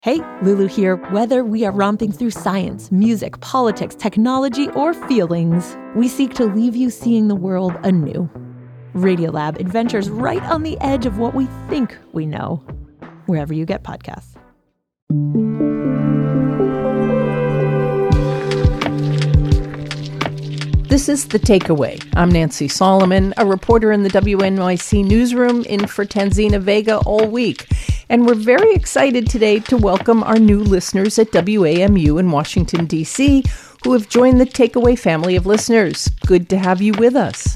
Hey, Lulu here. Whether we are romping through science, music, politics, technology, or feelings, we seek to leave you seeing the world anew. Radiolab adventures right on the edge of what we think we know, wherever you get podcasts. This is The Takeaway. I'm Nancy Solomon, a reporter in the WNYC newsroom in for Tanzina Vega all week. And we're very excited today to welcome our new listeners at WAMU in Washington, D.C., who have joined the Takeaway family of listeners. Good to have you with us.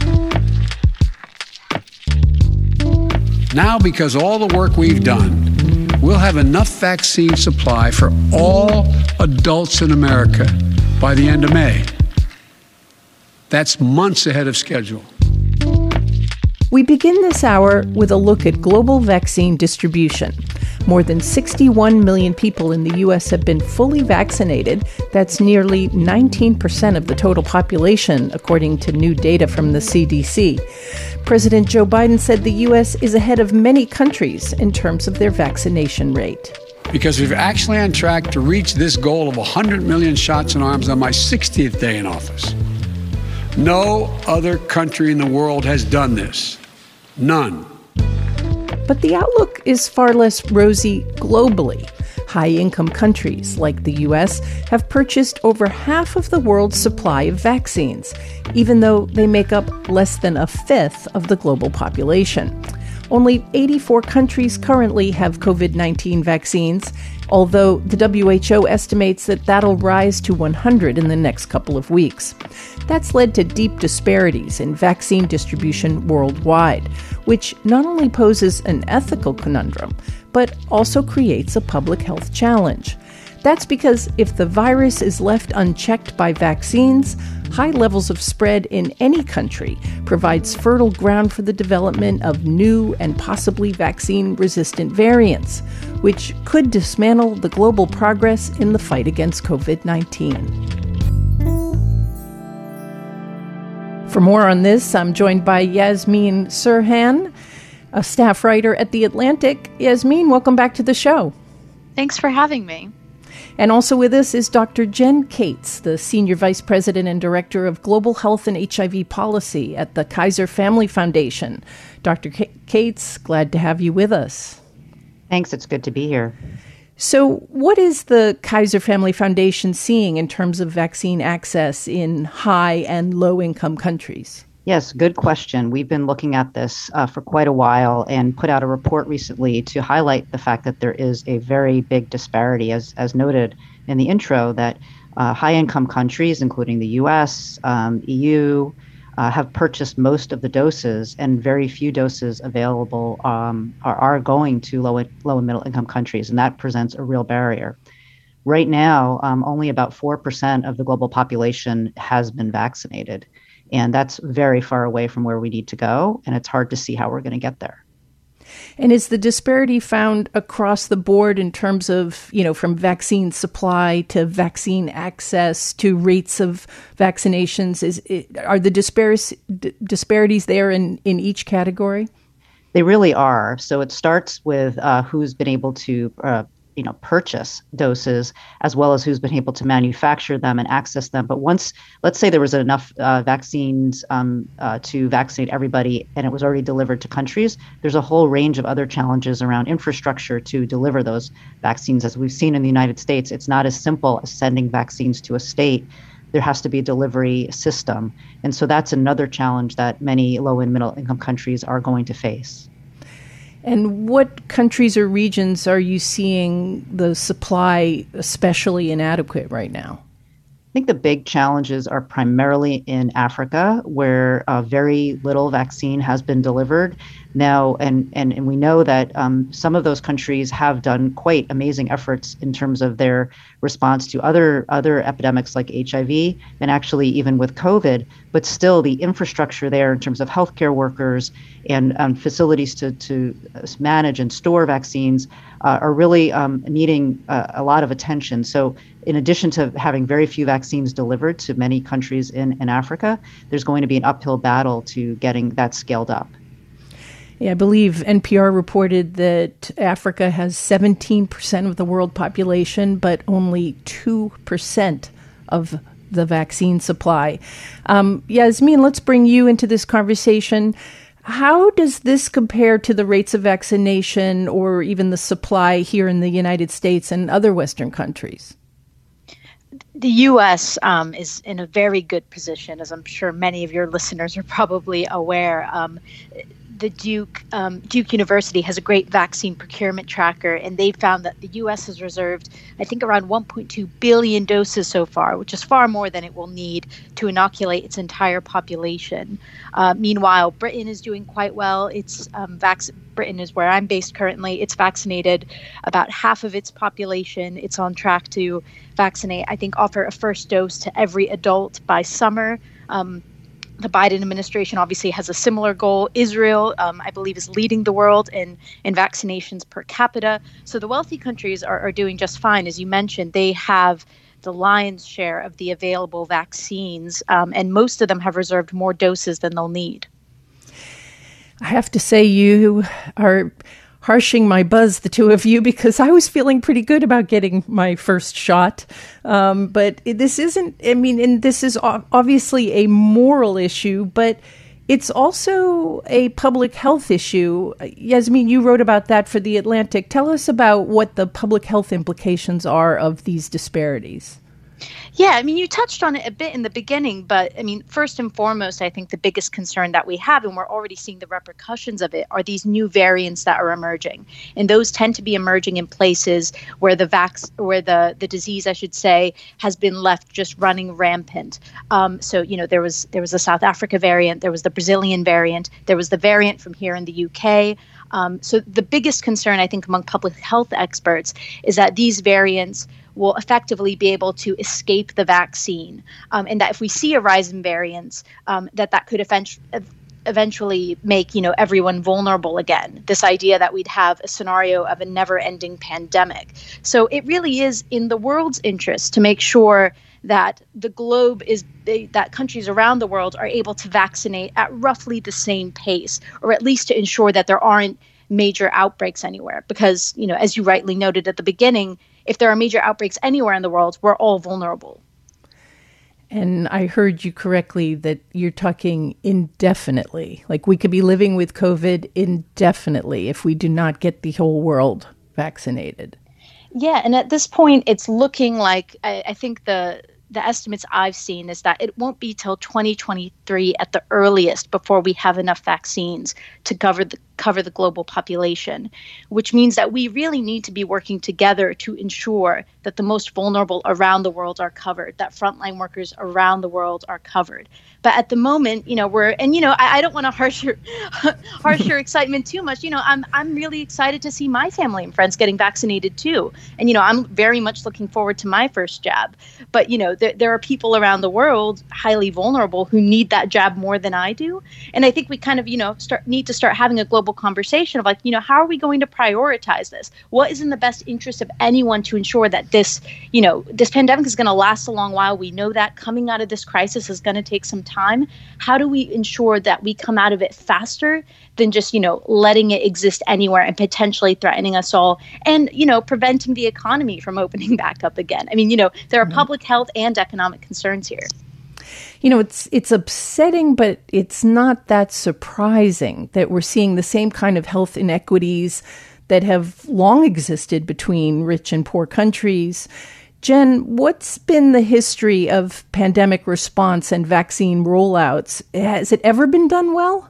Now, because all the work we've done, we'll have enough vaccine supply for all adults in America by the end of May. That's months ahead of schedule. We begin this hour with a look at global vaccine distribution. More than 61 million people in the U.S. have been fully vaccinated. That's nearly 19% of the total population, according to new data from the CDC. President Joe Biden said the U.S. is ahead of many countries in terms of their vaccination rate. Because we're actually on track to reach this goal of 100 million shots in arms on my 60th day in office. No other country in the world has done this. None. But the outlook is far less rosy globally. High-income countries like the U.S. have purchased over half of the world's supply of vaccines, even though they make up less than a fifth of the global population. Only 84 countries currently have COVID-19 vaccines, although the WHO estimates that that'll rise to 100 in the next couple of weeks. That's led to deep disparities in vaccine distribution worldwide, which not only poses an ethical conundrum, but also creates a public health challenge. That's because if the virus is left unchecked by vaccines, high levels of spread in any country provides fertile ground for the development of new and possibly vaccine-resistant variants, which could dismantle the global progress in the fight against COVID-19. For more on this, I'm joined by Yasmeen Serhan, a staff writer at The Atlantic. Yasmeen, welcome back to the show. Thanks for having me. And also with us is Dr. Jen Cates, the Senior Vice President and Director of Global Health and HIV Policy at the Kaiser Family Foundation. Dr. Cates, glad to have you with us. Thanks. It's good to be here. So what is the Kaiser Family Foundation seeing in terms of vaccine access in high and low-income countries? Yes, good question. We've been looking at this for quite a while and put out a report recently to highlight the fact that there is a very big disparity, as noted in the intro, that high-income countries, including the U.S., EU, have purchased most of the doses, and very few doses available are going to low and middle-income countries, and that presents a real barrier. Right now, only about 4% of the global population has been vaccinated. And that's very far away from where we need to go, and it's hard to see how we're going to get there. And is the disparity found across the board in terms of, from vaccine supply to vaccine access to rates of vaccinations? Are the disparities there in each category? They really are. So it starts with who's been able to purchase doses, as well as who's been able to manufacture them and access them. But once, let's say there was enough vaccines to vaccinate everybody and it was already delivered to countries, there's a whole range of other challenges around infrastructure to deliver those vaccines. As we've seen in the United States, it's not as simple as sending vaccines to a state. There has to be a delivery system. And so that's another challenge that many low and middle income countries are going to face. And what countries or regions are you seeing the supply especially inadequate right now? I think the big challenges are primarily in Africa, where very little vaccine has been delivered now. And we know that some of those countries have done quite amazing efforts in terms of their response to other epidemics like HIV and actually even with COVID. But still, the infrastructure there in terms of healthcare workers and facilities to manage and store vaccines are really needing a lot of attention. So in addition to having very few vaccines delivered to many countries in Africa, there's going to be an uphill battle to getting that scaled up. Yeah, I believe NPR reported that Africa has 17% of the world population, but only 2% of the vaccine supply. Yasmeen, let's bring you into this conversation. How does this compare to the rates of vaccination or even the supply here in the United States and other Western countries? The U.S. Is in a very good position, as I'm sure many of your listeners are probably aware. The Duke University has a great vaccine procurement tracker, and they found that the U.S. has reserved, I think, around 1.2 billion doses so far, which is far more than it will need to inoculate its entire population. Meanwhile, Britain is doing quite well. Britain is where I'm based currently. It's vaccinated about half of its population. It's on track to vaccinate, I think, offer a first dose to every adult by summer. The Biden administration obviously has a similar goal. Israel, I believe, is leading the world in vaccinations per capita. So the wealthy countries are doing just fine. As you mentioned, they have the lion's share of the available vaccines, and most of them have reserved more doses than they'll need. I have to say, you are harshing my buzz, the two of you, because I was feeling pretty good about getting my first shot. But this isn't, and this is obviously a moral issue, but it's also a public health issue. Yasmeen, you wrote about that for The Atlantic. Tell us about what the public health implications are of these disparities. Yeah, you touched on it a bit in the beginning, but first and foremost, I think the biggest concern that we have, and we're already seeing the repercussions of it, are these new variants that are emerging. And those tend to be emerging in places where the disease, I should say, has been left just running rampant. So there was a South Africa variant, there was the Brazilian variant, there was the variant from here in the UK. So the biggest concern, I think, among public health experts is that these variants will effectively be able to escape the vaccine, and that if we see a rise in variants, that could eventually make everyone vulnerable again. This idea that we'd have a scenario of a never-ending pandemic. So it really is in the world's interest to make sure that the globe that countries around the world are able to vaccinate at roughly the same pace, or at least to ensure that there aren't major outbreaks anywhere. Because, as you rightly noted at the beginning, if there are major outbreaks anywhere in the world, we're all vulnerable. And I heard you correctly that you're talking indefinitely. Like we could be living with COVID indefinitely if we do not get the whole world vaccinated. Yeah, and at this point, it's looking like, I think the estimates I've seen is that it won't be till 2023 at the earliest before we have enough vaccines to cover the global population, which means that we really need to be working together to ensure that the most vulnerable around the world are covered, that frontline workers around the world are covered. But at the moment, I don't want to harsh your excitement too much. I'm really excited to see my family and friends getting vaccinated too. And, I'm very much looking forward to my first jab. But, there are people around the world highly vulnerable who need that jab more than I do. And I think we kind of, need to start having a global conversation of how are we going to prioritize this? What is in the best interest of anyone to ensure that this pandemic is going to last a long while? We know that coming out of this crisis is going to take some time. How do we ensure that we come out of it faster than just, letting it exist anywhere and potentially threatening us all and, preventing the economy from opening back up again? There are public health and economic concerns here. It's upsetting, but it's not that surprising that we're seeing the same kind of health inequities that have long existed between rich and poor countries. Jen, what's been the history of pandemic response and vaccine rollouts? Has it ever been done well?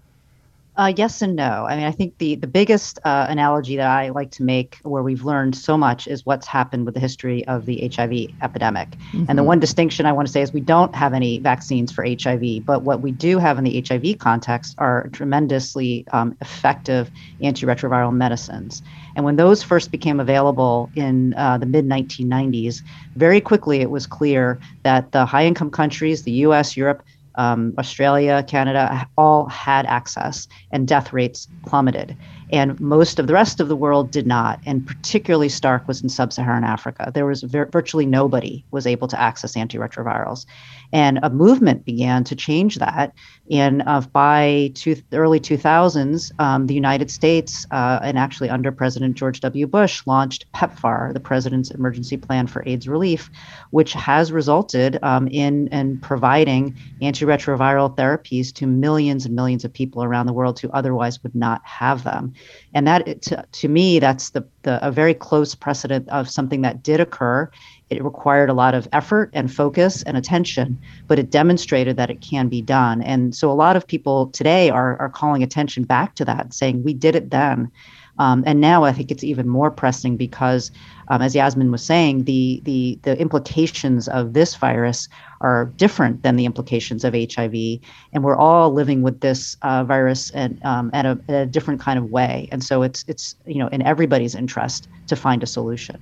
Yes and no. I think the biggest analogy that I like to make where we've learned so much is what's happened with the history of the HIV epidemic. Mm-hmm. And the one distinction I want to say is we don't have any vaccines for HIV, but what we do have in the HIV context are tremendously effective antiretroviral medicines. And when those first became available in the mid-1990s, very quickly it was clear that the high-income countries, the US, Europe, Australia, Canada, all had access, and death rates plummeted. And most of the rest of the world did not. And particularly stark was in sub-Saharan Africa. There was virtually nobody was able to access antiretrovirals. And a movement began to change that. And by the early 2000s, the United States, and actually under President George W. Bush, launched PEPFAR, the President's Emergency Plan for AIDS Relief, which has resulted in providing antiretroviral therapies to millions and millions of people around the world who otherwise would not have them. And that, to me, that's a very close precedent of something that did occur. It required a lot of effort and focus and attention, but it demonstrated that it can be done. And so a lot of people today are calling attention back to that, saying we did it then. And now I think it's even more pressing because, as Yasmin was saying, the implications of this virus are different than the implications of HIV, and we're all living with this virus and at a different kind of way. And so it's in everybody's interest to find a solution.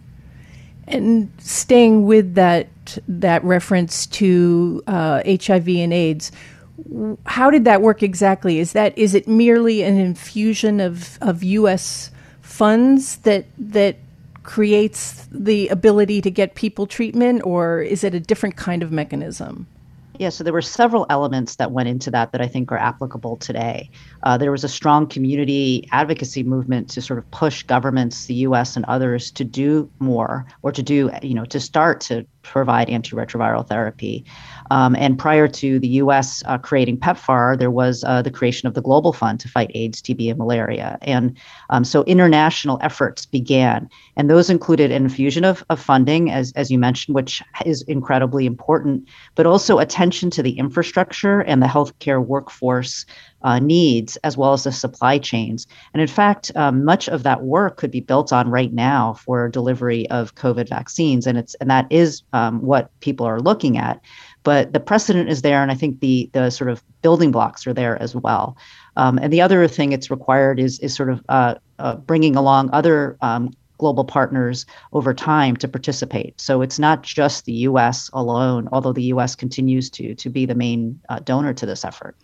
And staying with that reference to HIV and AIDS, how did that work exactly? Is it merely an infusion of U.S. funds that creates the ability to get people treatment, or is it a different kind of mechanism? Yeah, so there were several elements that went into that I think are applicable today. There was a strong community advocacy movement to sort of push governments, the U.S. and others, to do more, or to start to provide antiretroviral therapy. And prior to the U.S. Creating PEPFAR, there was the creation of the Global Fund to fight AIDS, TB, and malaria. And so international efforts began, and those included an infusion of funding, as you mentioned, which is incredibly important, but also attention to the infrastructure and the healthcare workforce needs, as well as the supply chains. And in fact, much of that work could be built on right now for delivery of COVID vaccines, and that is what people are looking at. But the precedent is there, and I think the sort of building blocks are there as well. And the other thing it's required is sort of bringing along other global partners over time to participate. So it's not just the U.S. alone, although the U.S. continues to be the main donor to this effort.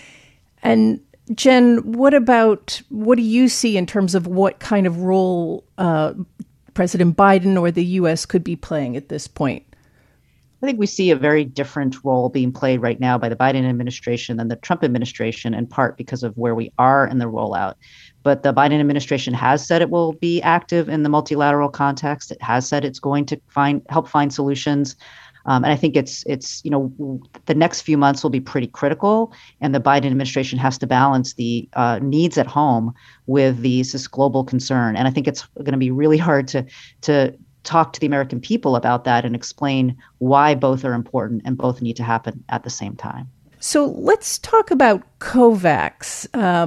And Jen, what do you see in terms of what kind of role President Biden or the U.S. could be playing at this point? I think we see a very different role being played right now by the Biden administration than the Trump administration, in part because of where we are in the rollout. But the Biden administration has said it will be active in the multilateral context. It has said it's going to help find solutions. And I think it's the next few months will be pretty critical, and the Biden administration has to balance the needs at home with this global concern. And I think it's going to be really hard to talk to the American people about that and explain why both are important and both need to happen at the same time. So let's talk about COVAX.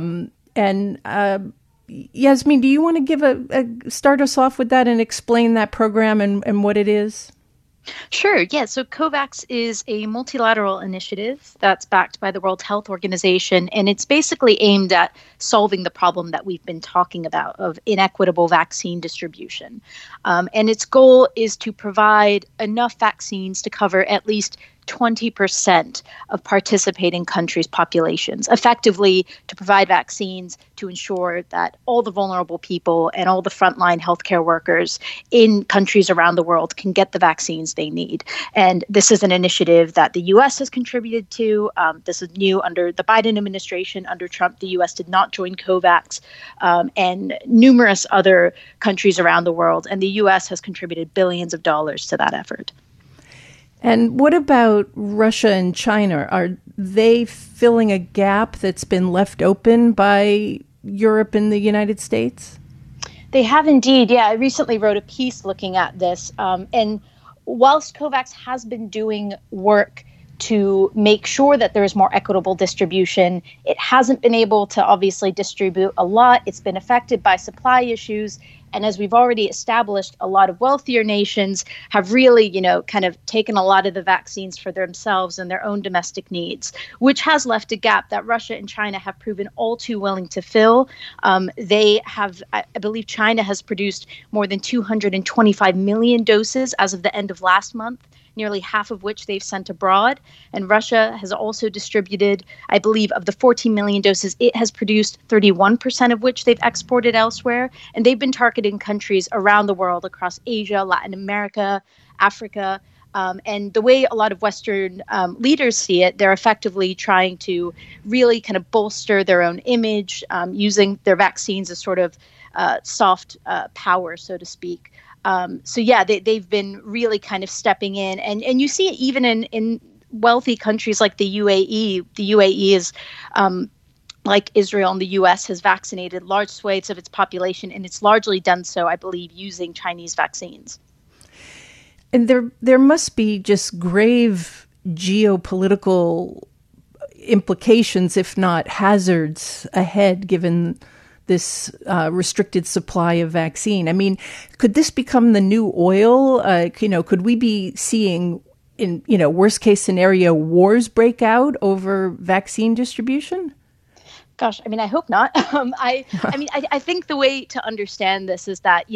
Yasmin, do you want to give start us off with that and explain that program and what it is? Sure. Yeah. So COVAX is a multilateral initiative that's backed by the World Health Organization, and it's basically aimed at solving the problem that we've been talking about of inequitable vaccine distribution. And its goal is to provide enough vaccines to cover at least 20% of participating countries' populations, effectively to provide vaccines to ensure that all the vulnerable people and all the frontline healthcare workers in countries around the world can get the vaccines they need. And this is an initiative that the U.S. has contributed to. This is new under the Biden administration. Under Trump, the U.S. did not join COVAX, and numerous other countries around the world. And the U.S. has contributed billions of dollars to that effort. And what about Russia and China? Are they filling a gap that's been left open by Europe and the United States? They have indeed. Yeah, I recently wrote a piece looking at this. And whilst COVAX has been doing work to make sure that there is more equitable distribution, it hasn't been able to obviously distribute a lot. It's been affected by supply issues. And as we've already established, a lot of wealthier nations have really, kind of taken a lot of the vaccines for themselves and their own domestic needs, which has left a gap that Russia and China have proven all too willing to fill. They have, I believe China has produced more than 225 million doses as of the end of last month. nearly half of which they've sent abroad. And Russia has also distributed, I believe, of the 14 million doses it has produced, 31% of which they've exported elsewhere. And they've been targeting countries around the world, across Asia, Latin America, Africa. And the way a lot of Western leaders see it, they're effectively trying to really kind of bolster their own image, using their vaccines as sort of soft power, so to speak. They've been really kind of stepping in. And you see it even in wealthy countries like the UAE. The UAE is like Israel and the U.S., has vaccinated large swathes of its population, and it's largely done so, I believe, using Chinese vaccines. And there must be just grave geopolitical implications, if not hazards, ahead, given this restricted supply of vaccine. I mean, could this become the new oil? Could we be seeing, in worst case scenario, wars break out over vaccine distribution? Gosh, I mean, I hope not. I think the way to understand this is that,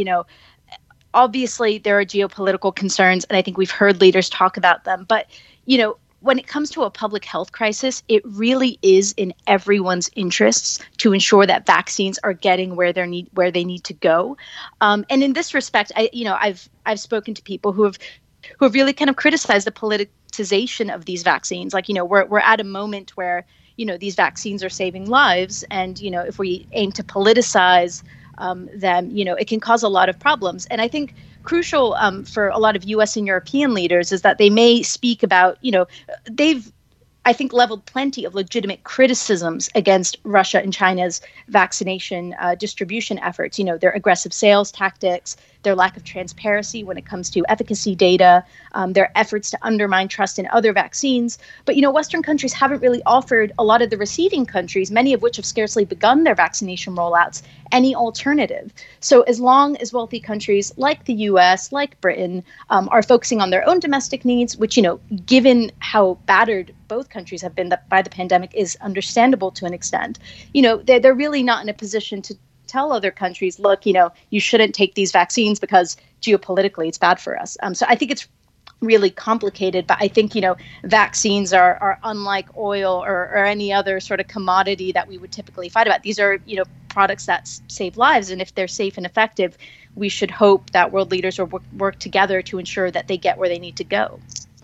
obviously, there are geopolitical concerns, and I think we've heard leaders talk about them. But, when it comes to a public health crisis, it really is in everyone's interests to ensure that vaccines are getting where they need to go. And in this respect, I've spoken to people who have really kind of criticized the politicization of these vaccines. Like, we're at a moment where these vaccines are saving lives, and if we aim to politicize them, it can cause a lot of problems. And I think crucial for a lot of U.S. and European leaders is that they may speak about, they've, I think, leveled plenty of legitimate criticisms against Russia and China's vaccination distribution efforts. Their aggressive sales tactics, their lack of transparency when it comes to efficacy data, their efforts to undermine trust in other vaccines. But, Western countries haven't really offered a lot of the receiving countries, many of which have scarcely begun their vaccination rollouts, any alternative. So as long as wealthy countries like the U.S., like Britain, are focusing on their own domestic needs, which, given how battered both countries have been by the pandemic, is understandable to an extent, they're really not in a position to tell other countries, look, you shouldn't take these vaccines because geopolitically it's bad for us. So I think it's really complicated, but I think, vaccines are unlike oil or any other sort of commodity that we would typically fight about. These are, products that save lives. And if they're safe and effective, we should hope that world leaders will work together to ensure that they get where they need to go.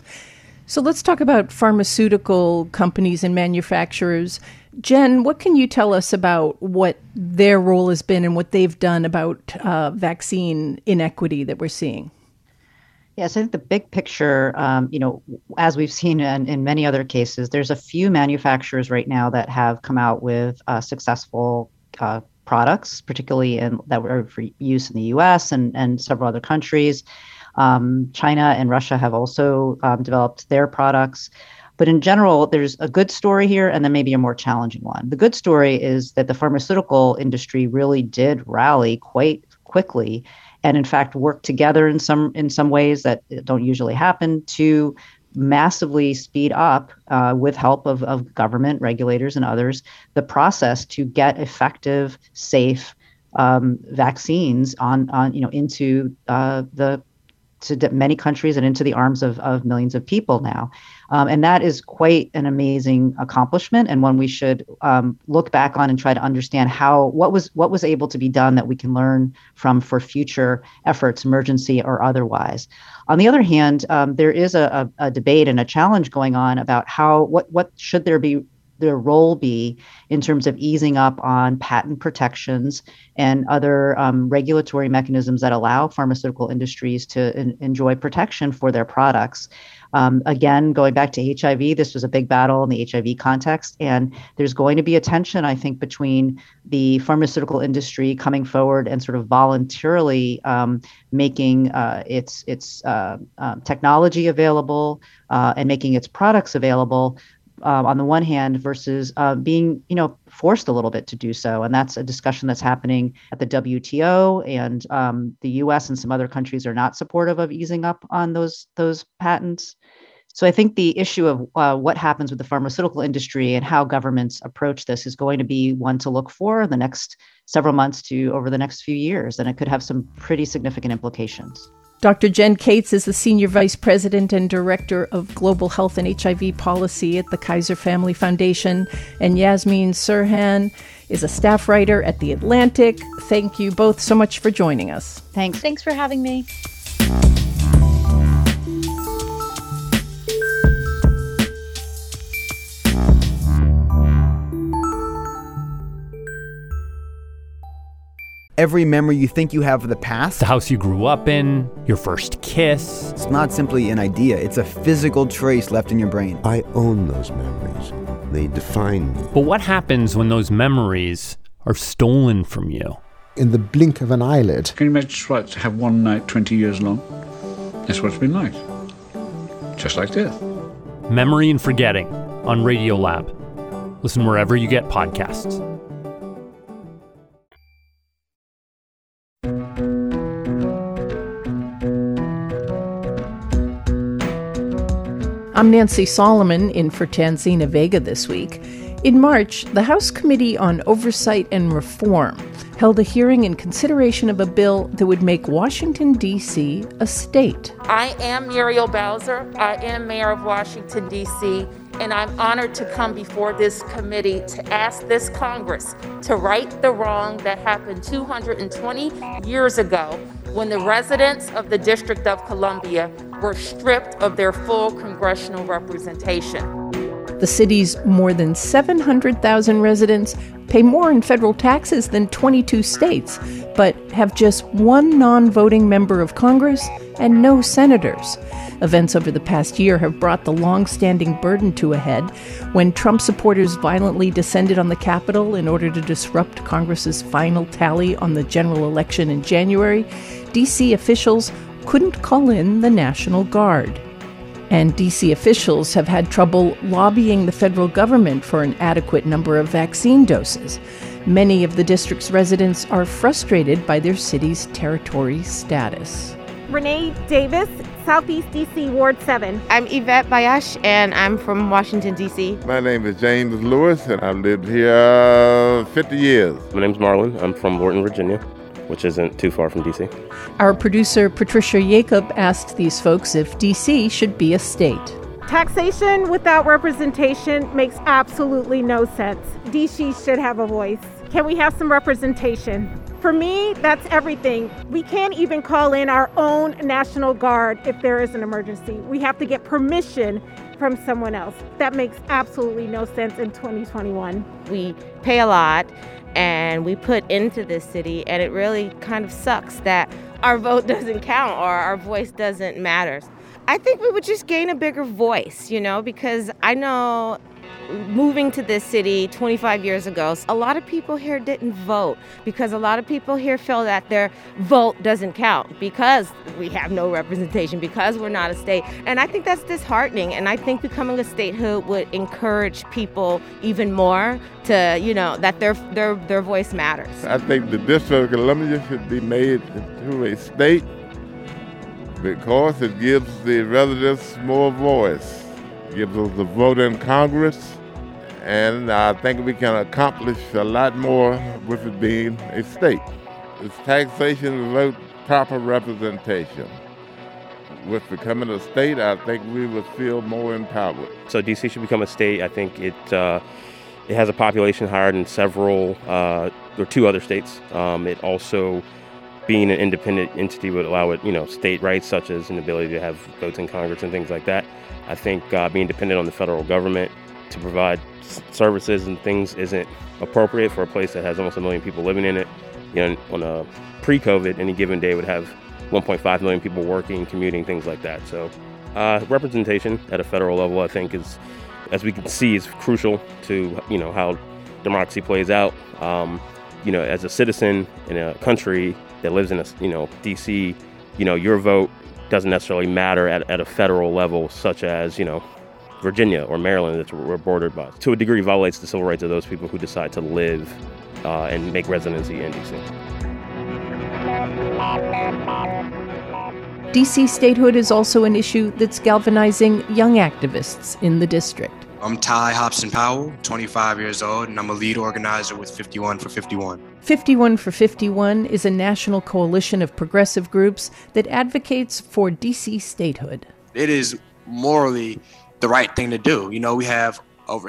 So let's talk about pharmaceutical companies and manufacturers. Jen, what can you tell us about what their role has been and what they've done about vaccine inequity that we're seeing? Yes, I think the big picture, as we've seen in many other cases, there's a few manufacturers right now that have come out with successful products, particularly that were for use in the U.S. and several other countries. China and Russia have also developed their products. But in general, there's a good story here and then maybe a more challenging one. The good story is that the pharmaceutical industry really did rally quite quickly and, in fact, work together in some ways that don't usually happen to massively speed up, with help of government regulators and others, the process to get effective, safe vaccines into to many countries and into the arms of millions of people now. And that is quite an amazing accomplishment, and one we should look back on and try to understand what was able to be done that we can learn from for future efforts, emergency or otherwise. On the other hand, there is a debate and a challenge going on about what should their role be in terms of easing up on patent protections and other regulatory mechanisms that allow pharmaceutical industries to enjoy protection for their products. Again, going back to HIV, this was a big battle in the HIV context, and there's going to be a tension, I think, between the pharmaceutical industry coming forward and sort of voluntarily making its technology available and making its products available, on the one hand, versus being, forced a little bit to do so. And that's a discussion that's happening at the WTO, and the U.S. and some other countries are not supportive of easing up on those patents. So I think the issue of what happens with the pharmaceutical industry and how governments approach this is going to be one to look for in the next several months to over the next few years, and it could have some pretty significant implications. Dr. Jen Cates is the Senior Vice President and Director of Global Health and HIV Policy at the Kaiser Family Foundation, and Yasmin Serhan is a staff writer at The Atlantic. Thank you both so much for joining us. Thanks. Thanks for having me. Every memory you think you have of the past, the house you grew up in, your first kiss. It's not simply an idea, it's a physical trace left in your brain. I own those memories. They define me. But what happens when those memories are stolen from you? In the blink of an eyelid. Can you imagine what to have one night 20 years long? That's what it's been like. Just like death. Memory and Forgetting on Radiolab. Listen wherever you get podcasts. I'm Nancy Solomon, in for Tanzina Vega this week. In March, the House Committee on Oversight and Reform held a hearing in consideration of a bill that would make Washington, D.C. a state. I am Muriel Bowser. I am Mayor of Washington, D.C., and I'm honored to come before this committee to ask this Congress to right the wrong that happened 220 years ago when the residents of the District of Columbia were stripped of their full congressional representation. The city's more than 700,000 residents pay more in federal taxes than 22 states, but have just one non-voting member of Congress and no senators. Events over the past year have brought the long-standing burden to a head when Trump supporters violently descended on the Capitol in order to disrupt Congress's final tally on the general election in January. D.C. officials couldn't call in the National Guard. And D.C. officials have had trouble lobbying the federal government for an adequate number of vaccine doses. Many of the district's residents are frustrated by their city's territory status. Renee Davis, Southeast D.C., Ward 7. I'm Yvette Bayash, and I'm from Washington, D.C. My name is James Lewis, and I've lived here 50 years. My name's Marlon. I'm from Lorton, Virginia, which isn't too far from D.C. Our producer, Patricia Jacob, asked these folks if D.C. should be a state. Taxation without representation makes absolutely no sense. D.C. should have a voice. Can we have some representation? For me, that's everything. We can't even call in our own National Guard if there is an emergency. We have to get permission from someone else. That makes absolutely no sense in 2021. We pay a lot and we put into this city, and it really kind of sucks that our vote doesn't count or our voice doesn't matter. I think we would just gain a bigger voice, because I know moving to this city 25 years ago, a lot of people here didn't vote because a lot of people here feel that their vote doesn't count because we have no representation, because we're not a state. And I think that's disheartening. And I think becoming a statehood would encourage people even more to, that their voice matters. I think the District of Columbia should be made into a state because it gives the residents more voice. Gives us a vote in Congress, and I think we can accomplish a lot more with it being a state. It's taxation without proper representation. With becoming a state, I think we would feel more empowered. So D.C. should become a state. I think it has a population higher than several or two other states. It also, being an independent entity, would allow it, state rights such as an ability to have votes in Congress and things like that. I think being dependent on the federal government to provide services and things isn't appropriate for a place that has almost 1 million people living in it. On a pre-COVID, any given day would have 1.5 million people working, commuting, things like that. So representation at a federal level, I think, is, as we can see, is crucial to, how democracy plays out. As a citizen in a country that lives in D.C., your vote doesn't necessarily matter at a federal level, such as, Virginia or Maryland that we're bordered by. To a degree, violates the civil rights of those people who decide to live and make residency in D.C. D.C. statehood is also an issue that's galvanizing young activists in the district. I'm Ty Hobson Powell, 25 years old, and I'm a lead organizer with 51 for 51. 51 for 51 is a national coalition of progressive groups that advocates for D.C. statehood. It is morally the right thing to do. You know, we have over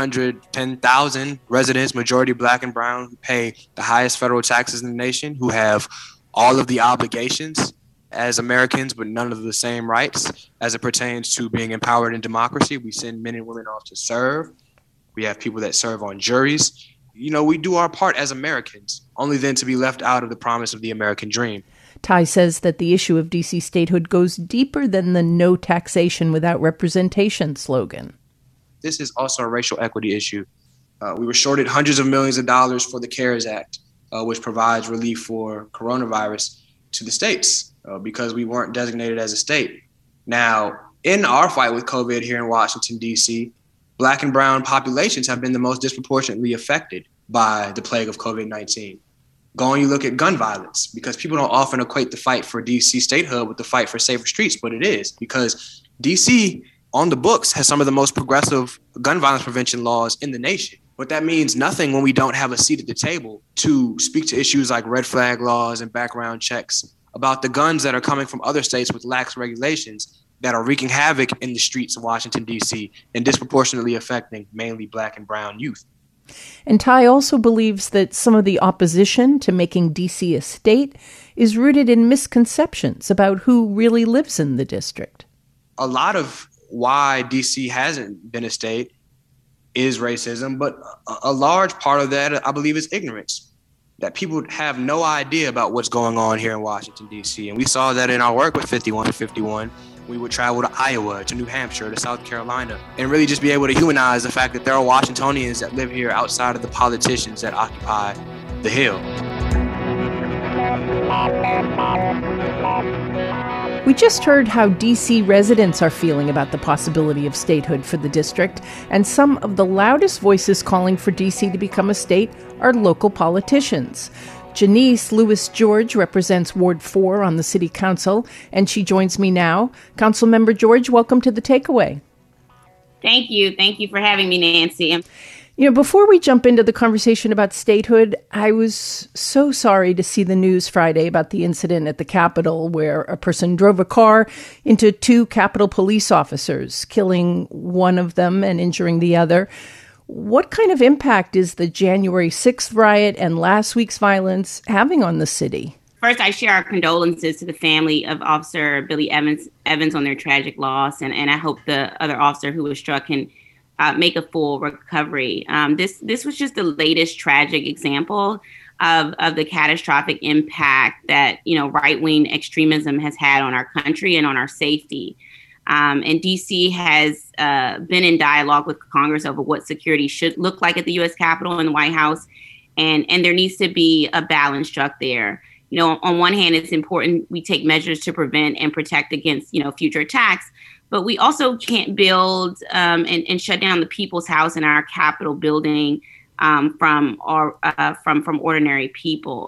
710,000 residents, majority black and brown, who pay the highest federal taxes in the nation, who have all of the obligations as Americans, but none of the same rights as it pertains to being empowered in democracy. We send men and women off to serve. We have people that serve on juries. You know, we do our part as Americans, only then to be left out of the promise of the American dream. Ty says that the issue of D.C. statehood goes deeper than the no taxation without representation slogan. This is also a racial equity issue. We were shorted hundreds of millions of dollars for the CARES Act, which provides relief for coronavirus to the states. Because we weren't designated as a state. Now, in our fight with COVID here in Washington, D.C., black and brown populations have been the most disproportionately affected by the plague of COVID-19. Go and you look at gun violence, because people don't often equate the fight for D.C. statehood with the fight for safer streets, but it is, because D.C. on the books has some of the most progressive gun violence prevention laws in the nation. But that means nothing when we don't have a seat at the table to speak to issues like red flag laws and background checks about the guns that are coming from other states with lax regulations that are wreaking havoc in the streets of Washington, D.C. and disproportionately affecting mainly black and brown youth. And Ty also believes that some of the opposition to making D.C. a state is rooted in misconceptions about who really lives in the district. A lot of why D.C. hasn't been a state is racism, but a large part of that, I believe, is ignorance. That people have no idea about what's going on here in Washington, D.C. And we saw that in our work with 51 to 51. We would travel to Iowa, to New Hampshire, to South Carolina, and really just be able to humanize the fact that there are Washingtonians that live here outside of the politicians that occupy the Hill. We just heard how D.C. residents are feeling about the possibility of statehood for the district, and some of the loudest voices calling for D.C. to become a state are local politicians. Janice Lewis George represents Ward 4 on the City Council, and she joins me now. Councilmember George, welcome to The Takeaway. Thank you. Thank you for having me, Nancy. You know, before we jump into the conversation about statehood, I was so sorry to see the news Friday about the incident at the Capitol where a person drove a car into two Capitol police officers, killing one of them and injuring the other. What kind of impact is the January 6th riot and last week's violence having on the city? First, I share our condolences to the family of Officer Billy Evans on their tragic loss, and I hope the other officer who was struck can make a full recovery. This was just the latest tragic example of the catastrophic impact that, you know, right-wing extremism has had on our country and on our safety. And DC has been in dialogue with Congress over what security should look like at the U.S. Capitol and the White House. And there needs to be a balance struck there. You know, on one hand, it's important we take measures to prevent and protect against, you know, future attacks. But we also can't build and shut down the People's House in our Capitol building from ordinary people.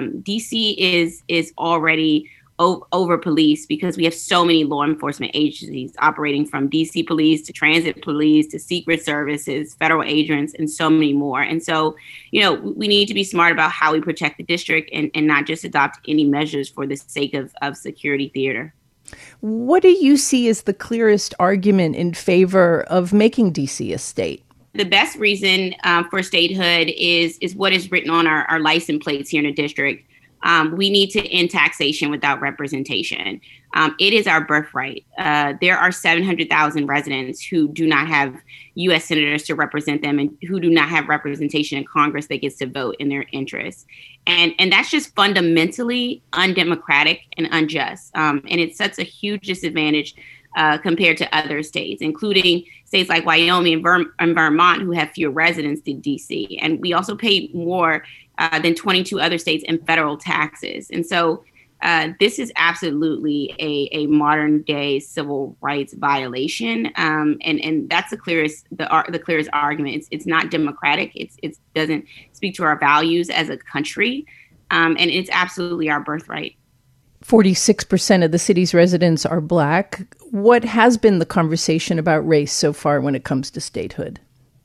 DC is already over policed because we have so many law enforcement agencies operating, from DC police to transit police to secret services, federal agents, and so many more. And so, you know, we need to be smart about how we protect the district and not just adopt any measures for the sake of security theater. What do you see as the clearest argument in favor of making DC a state? The best reason for statehood is what is written on our license plates here in the district. We need to end taxation without representation. It is our birthright. There are 700,000 residents who do not have U.S. senators to represent them and who do not have representation in Congress that gets to vote in their interests. And that's just fundamentally undemocratic and unjust. And it sets a huge disadvantage compared to other states, including states like Wyoming and Vermont, who have fewer residents than D.C. And we also pay more than 22 other states in federal taxes. And so this is absolutely a modern day civil rights violation. And that's the clearest argument. It's not democratic. It doesn't speak to our values as a country. And it's absolutely our birthright. 46% of the city's residents are Black. What has been the conversation about race so far when it comes to statehood?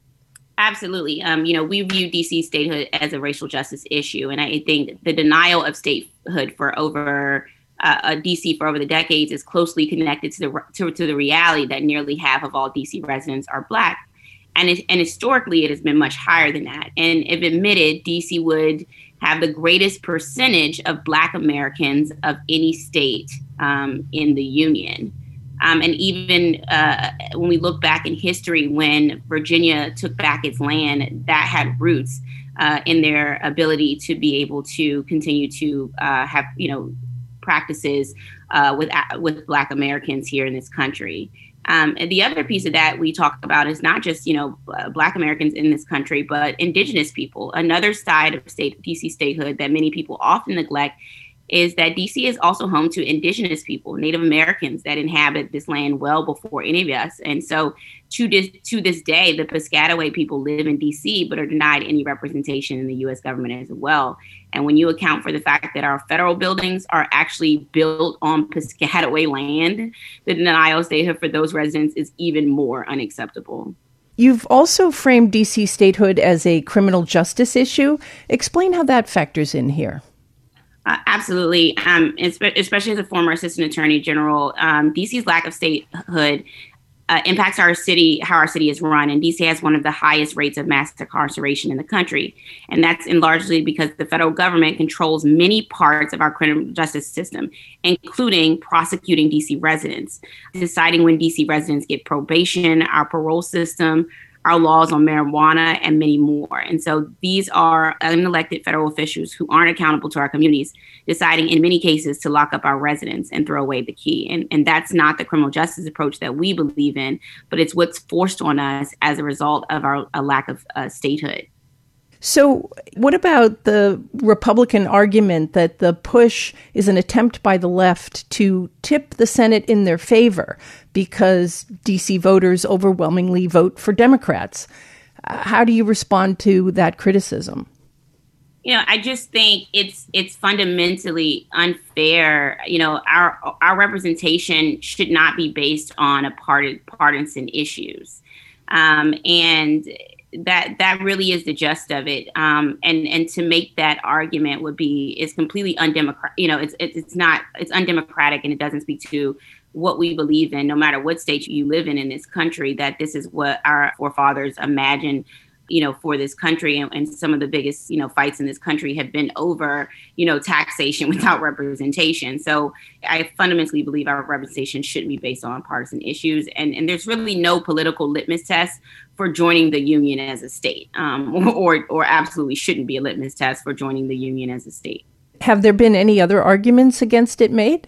Absolutely. We view DC statehood as a racial justice issue. And I think the denial of statehood for over DC for over the decades is closely connected to the reality that nearly half of all DC residents are Black. And historically, it has been much higher than that. And if admitted, DC would have the greatest percentage of Black Americans of any state in the Union. And even when we look back in history, when Virginia took back its land, that had roots in their ability to be able to continue to have, practices with Black Americans here in this country. And the other piece of that we talk about is not just, Black Americans in this country, but Indigenous people. Another side of DC statehood that many people often neglect is that DC is also home to Indigenous people, Native Americans that inhabit this land well before any of us. And so to this day, the Piscataway people live in DC, but are denied any representation in the U.S. government as well. And when you account for the fact that our federal buildings are actually built on Piscataway land, the denial of statehood for those residents is even more unacceptable. You've also framed DC statehood as a criminal justice issue. Explain how that factors in here. Absolutely. Especially as a former assistant attorney general, DC's lack of statehood impacts how our city is run. And DC has one of the highest rates of mass incarceration in the country. And that's largely because the federal government controls many parts of our criminal justice system, including prosecuting DC residents, deciding when DC residents get probation, our parole system, our laws on marijuana, and many more. And so these are unelected federal officials who aren't accountable to our communities, deciding in many cases to lock up our residents and throw away the key. And that's not the criminal justice approach that we believe in, but it's what's forced on us as a result of our lack of statehood. So what about the Republican argument that the push is an attempt by the left to tip the Senate in their favor because DC voters overwhelmingly vote for Democrats? How do you respond to that criticism? I just think it's fundamentally unfair. Our representation should not be based on partisan issues. And that really is the gist of it. And to make that argument is completely undemocratic. It's undemocratic, and it doesn't speak to what we believe in, no matter what state you live in this country, that this is what our forefathers imagined, for this country. And some of the biggest, fights in this country have been over, taxation without representation. So I fundamentally believe our representation shouldn't be based on partisan issues. And there's really no political litmus test for joining the union as a state, or absolutely shouldn't be a litmus test for joining the union as a state. Have there been any other arguments against it made?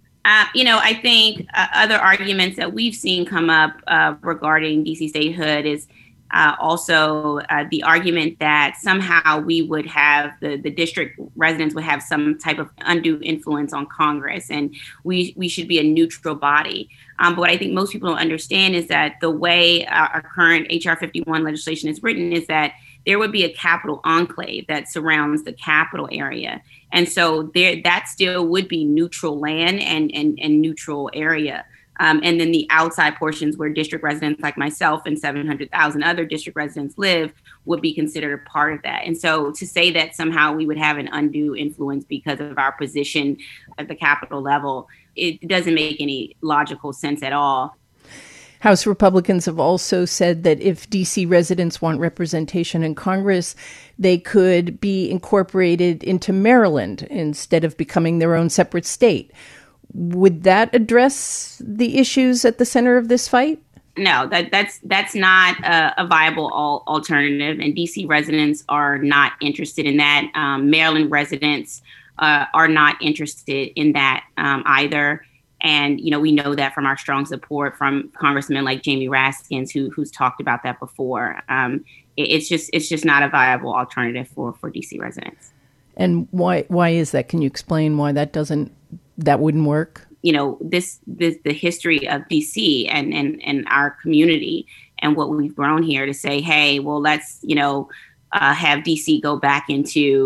I think other arguments that we've seen come up regarding DC statehood is also the argument that somehow we would have the district residents would have some type of undue influence on Congress, and we should be a neutral body. But what I think most people don't understand is that the way our current HR 51 legislation is written is that there would be a capital enclave that surrounds the capital area. And so that still would be neutral land and neutral area. And then the outside portions where district residents like myself and 700,000 other district residents live would be considered a part of that. And so to say that somehow we would have an undue influence because of our position at the Capitol level, it doesn't make any logical sense at all. House Republicans have also said that if DC residents want representation in Congress, they could be incorporated into Maryland instead of becoming their own separate state. Would that address the issues at the center of this fight? No, that's not a viable alternative, and DC residents are not interested in that. Maryland residents are not interested in that either. And, we know that from our strong support from congressmen like Jamie Raskins, who's talked about that before. It's just not a viable alternative for DC residents. And why is that? Can you explain why that wouldn't work? The history of DC and our community and what we've grown here to say, hey, well, let's, have DC go back into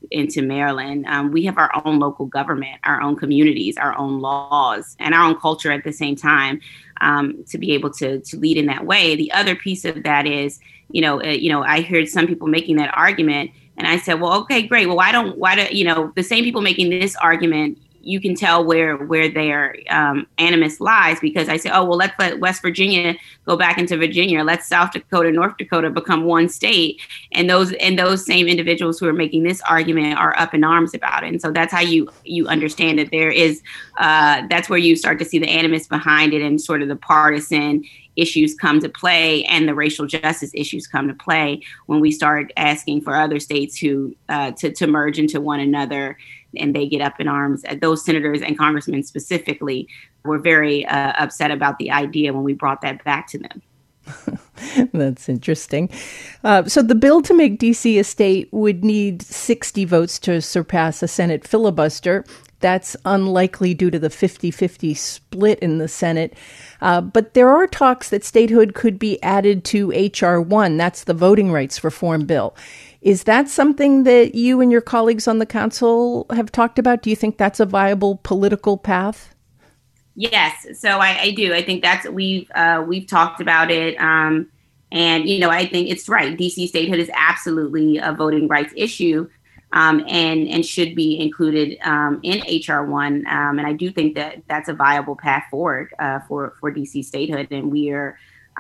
into Maryland. We have our own local government, our own communities, our own laws, and our own culture at the same time, to be able to lead in that way. The other piece of that is, I heard some people making that argument, and I said, well, okay, great. Well, why do the same people making this argument, you can tell where their animus lies, because I say, oh, well, let's let West Virginia go back into Virginia. Let's South Dakota, North Dakota become one state. And those same individuals who are making this argument are up in arms about it. And so that's how you understand that there is, that's where you start to see the animus behind it, and sort of the partisan issues come to play and the racial justice issues come to play when we start asking for other states to merge into one another, and they get up in arms. Those senators and congressmen specifically were very upset about the idea when we brought that back to them. That's interesting. So the bill to make D.C. a state would need 60 votes to surpass a Senate filibuster. That's unlikely due to the 50-50 split in the Senate. But there are talks that statehood could be added to H.R. 1. That's the voting rights reform bill. Is that something that you and your colleagues on the council have talked about? Do you think that's a viable political path? Yes, so I do. I think that's we've talked about it, and I think it's right. DC statehood is absolutely a voting rights issue, and should be included in HR 1. And I do think that that's a viable path forward for DC statehood, and we're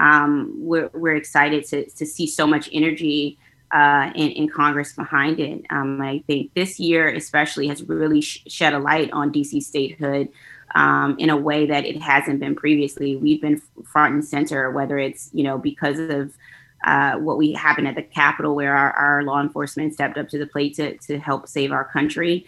excited to see so much energy in Congress behind it. I think this year especially has really shed a light on DC statehood in a way that it hasn't been previously. We've been front and center, whether it's, because of what happened at the Capitol, where our law enforcement stepped up to the plate to help save our country,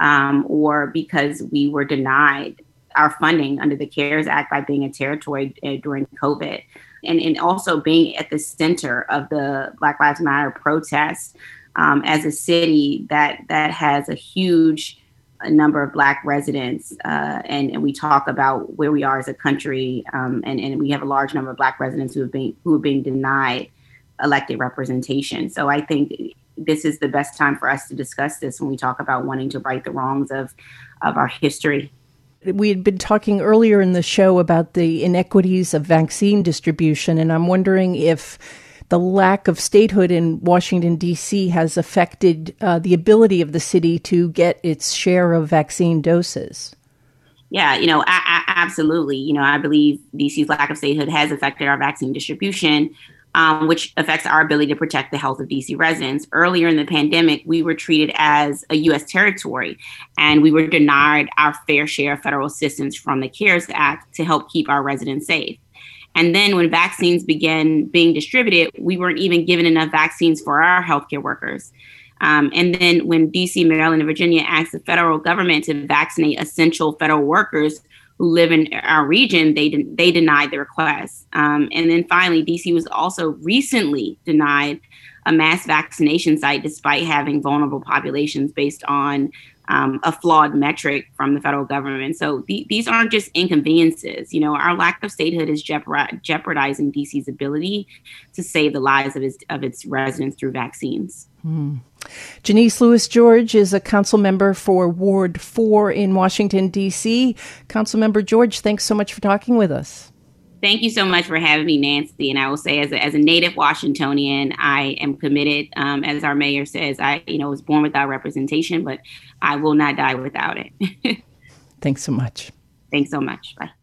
or because we were denied our funding under the CARES Act by being a territory during COVID. And also being at the center of the Black Lives Matter protests as a city that has a huge number of Black residents. And we talk about where we are as a country. And we have a large number of Black residents who are being denied elected representation. So I think this is the best time for us to discuss this when we talk about wanting to right the wrongs of our history. We had been talking earlier in the show about the inequities of vaccine distribution, and I'm wondering if the lack of statehood in Washington, D.C. has affected the ability of the city to get its share of vaccine doses. Yeah, absolutely. I believe D.C.'s lack of statehood has affected our vaccine distribution, which affects our ability to protect the health of DC residents. Earlier in the pandemic, we were treated as a U.S. territory, and we were denied our fair share of federal assistance from the CARES Act to help keep our residents safe. And then when vaccines began being distributed, we weren't even given enough vaccines for our healthcare workers. And then when DC, Maryland, and Virginia asked the federal government to vaccinate essential federal workers who live in our region, they denied the request. And then finally, DC was also recently denied a mass vaccination site despite having vulnerable populations based on a flawed metric from the federal government. So these aren't just inconveniences. Our lack of statehood is jeopardizing DC's ability to save the lives of its residents through vaccines. Janice Lewis-George is a council member for Ward 4 in Washington, D.C. Councilmember George, thanks so much for talking with us. Thank you so much for having me, Nancy. And I will say, as a native Washingtonian, I am committed. As our mayor says, I was born without representation, but I will not die without it. Thanks so much. Thanks so much. Bye.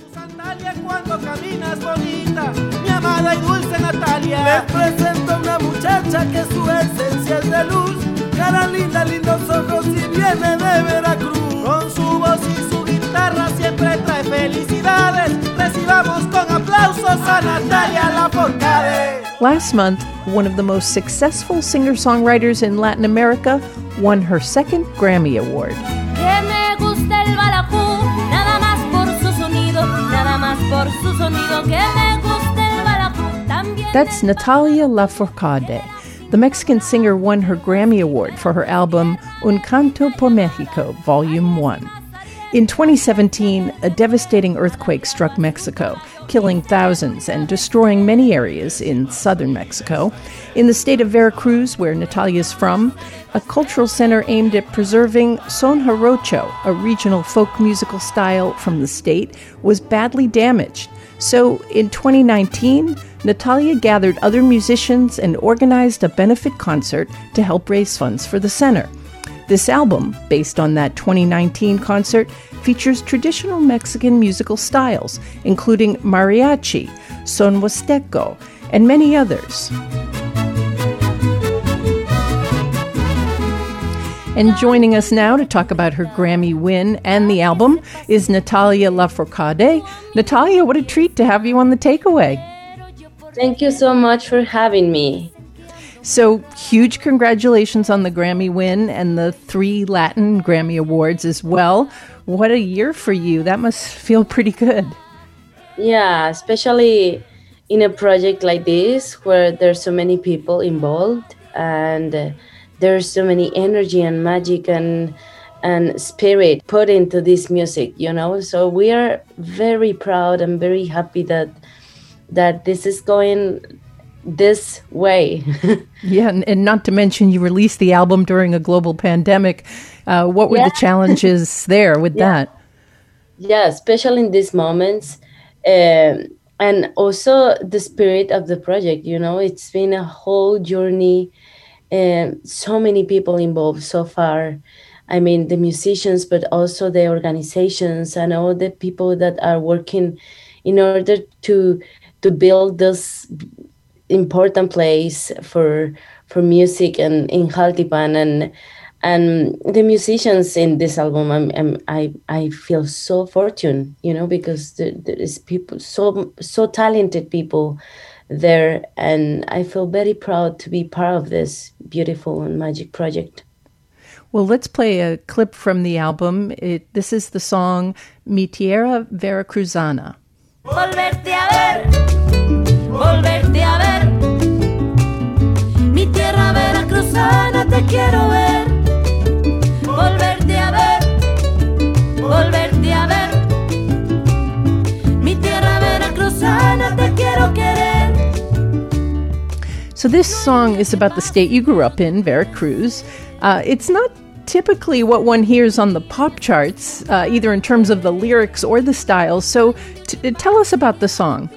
Cuando caminas bonita, mi amada y dulce Natalia. Les presento una muchacha que su esencia es de luz, cara linda, lindos ojos y viene de Veracruz. Con su voz y su guitarra siempre trae felicidades. Recibamos con aplausos a Natalia Lafourcade. Last month, one of the most successful singer-songwriters in Latin America won her second Grammy Award. Que me gusta el balacú, nada más por su sonido, nada más por su sonido. Que me gusta el balacú, también. That's Natalia Lafourcade. The Mexican singer won her Grammy Award for her album Un Canto por Mexico, Volume 1. In 2017, a devastating earthquake struck Mexico, killing thousands and destroying many areas in southern Mexico. In the state of Veracruz, where Natalia is from, a cultural center aimed at preserving son jarocho, a regional folk musical style from the state, was badly damaged. So in 2019, Natalia gathered other musicians and organized a benefit concert to help raise funds for the center. This album, based on that 2019 concert, features traditional Mexican musical styles, including mariachi, son huasteco, and many others. And joining us now to talk about her Grammy win and the album is Natalia Lafourcade. Natalia, what a treat to have you on The Takeaway. Thank you so much for having me. So, huge congratulations on the Grammy win and the 3 Latin Grammy Awards as well. What a year for you. That must feel pretty good. Yeah, especially in a project like this where there's so many people involved and there's so many energy and magic and spirit put into this music, you know? So we are very proud and very happy that this is going this way. Yeah, and not to mention you released the album during a global pandemic. What were the challenges there with that? Yeah, especially in these moments. And also the spirit of the project, you know, it's been a whole journey and so many people involved so far. I mean, the musicians, but also the organizations and all the people that are working in order to build this important place for music and in Jaltipan and the musicians in this album. I feel so fortunate, you know, because there is people, so talented people there, and I feel very proud to be part of this beautiful and magic project. Well, let's play a clip from the album. This is the song Mi Tierra Veracruzana. Volverte a ver, volverte a ver. Mi tierra veracruzana te quiero ver. Volverte a ver, volverte a ver. Mi tierra veracruzana te quiero querer. So this song is about the state you grew up in, Veracruz. It's not typically what one hears on the pop charts, either in terms of the lyrics or the styles. So tell us about the song.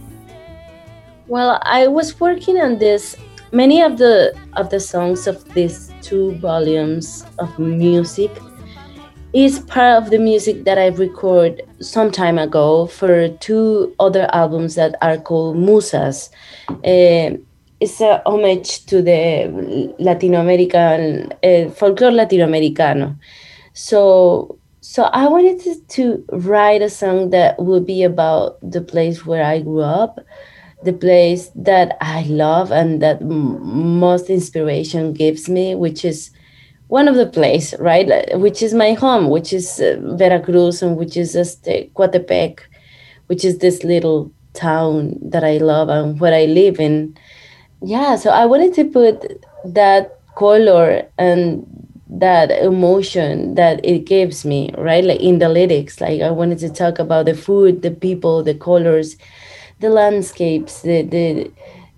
Well, I was working on this. Many of the songs of these 2 volumes of music is part of the music that I recorded some time ago for 2 other albums that are called Musas. It's a homage to the Latin American folklore Latinoamericano. So I wanted to write a song that would be about the place where I grew up, the place that I love and that most inspiration gives me, which is one of the place, right? Which is my home, which is Veracruz, and which is Coatepec, which is this little town that I love and where I live in. Yeah, so I wanted to put that color and that emotion that it gives me, right? Like in the lyrics, like I wanted to talk about the food, the people, the colors, the landscapes, the